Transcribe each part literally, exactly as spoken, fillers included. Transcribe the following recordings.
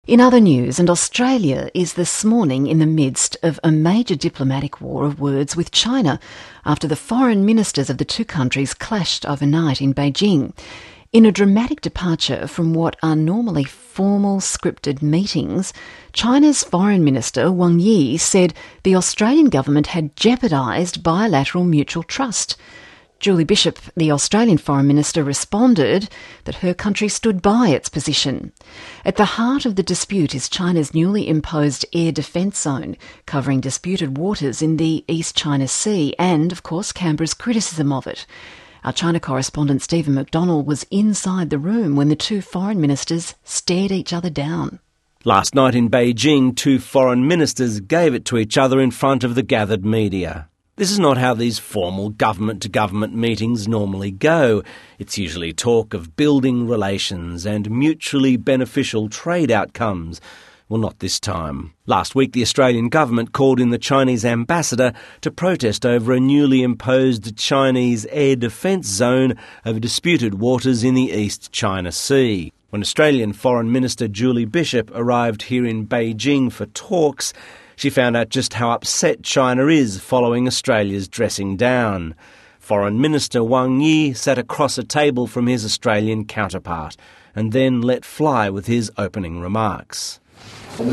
In other news, and Australia is this morning in the midst of a major diplomatic war of words with China after the foreign ministers of the two countries clashed overnight in Beijing. In a dramatic departure from what are normally formal scripted meetings, China's Foreign Minister Wang Yi said the Australian government had jeopardised bilateral mutual trust. Julie Bishop, the Australian Foreign Minister, responded that her country stood by its position. At the heart of the dispute is China's newly imposed air defence zone, covering disputed waters in the East China Sea and, of course, Canberra's criticism of it. Our China correspondent Stephen McDonnell was inside the room when the two foreign ministers stared each other down. Last night in Beijing, two foreign ministers gave it to each other in front of the gathered media. This is not how these formal government-to-government meetings normally go. It's usually talk of building relations and mutually beneficial trade outcomes. Well, not this time. Last week, the Australian government called in the Chinese ambassador to protest over a newly imposed Chinese air defence zone over disputed waters in the East China Sea. When Australian Foreign Minister Julie Bishop arrived here in Beijing for talks, she found out just how upset China is following Australia's dressing down. Foreign Minister Wang Yi sat across a table from his Australian counterpart and then let fly with his opening remarks. I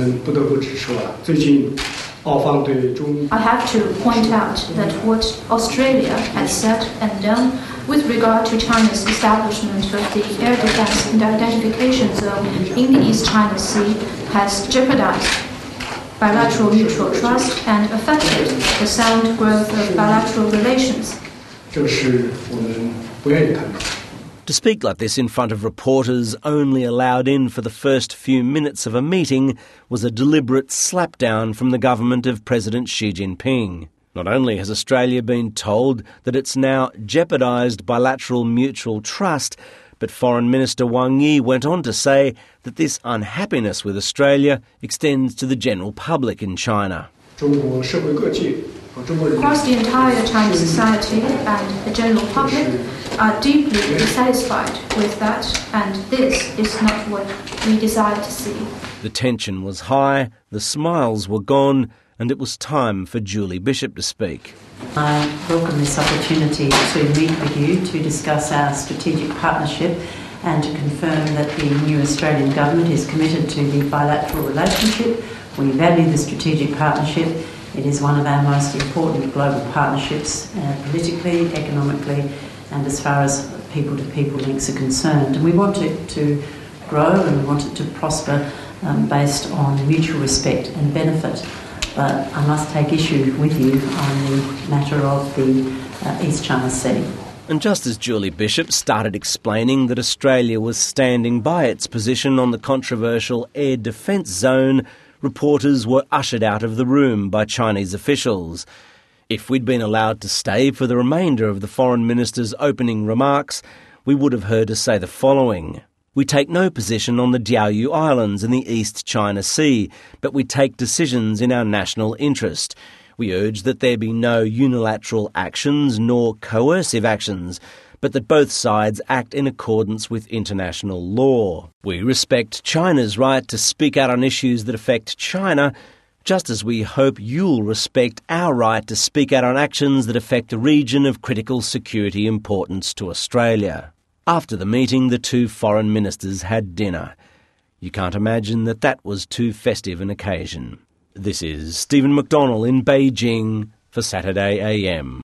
have to point out that what Australia has said and done with regard to China's establishment of the air defence and identification zone in the East China Sea has jeopardised bilateral mutual trust and affected the sound growth of bilateral relations. To speak like this in front of reporters only allowed in for the first few minutes of a meeting was a deliberate slapdown from the government of President Xi Jinping. Not only has Australia been told that it's now jeopardised bilateral mutual trust, but Foreign Minister Wang Yi went on to say that this unhappiness with Australia extends to the general public in China. Across the entire Chinese society and the general public are deeply dissatisfied with that, and this is not what we desire to see. The tension was high, the smiles were gone, and it was time for Julie Bishop to speak. I welcome this opportunity to meet with you to discuss our strategic partnership and to confirm that the new Australian government is committed to the bilateral relationship. We value the strategic partnership. It is one of our most important global partnerships, uh, politically, economically, and as far as people-to-people links are concerned. And we want it to grow and we want it to prosper um, based on mutual respect and benefit. But I must take issue with you on the matter of the uh, East China Sea. And just as Julie Bishop started explaining that Australia was standing by its position on the controversial air defence zone, reporters were ushered out of the room by Chinese officials. If we'd been allowed to stay for the remainder of the Foreign Minister's opening remarks, we would have heard her say the following. We take no position on the Diaoyu Islands in the East China Sea, but we take decisions in our national interest. We urge that there be no unilateral actions nor coercive actions, but that both sides act in accordance with international law. We respect China's right to speak out on issues that affect China, just as we hope you'll respect our right to speak out on actions that affect a region of critical security importance to Australia. After the meeting, the two foreign ministers had dinner. You can't imagine that that was too festive an occasion. This is Stephen McDonnell in Beijing for Saturday A M.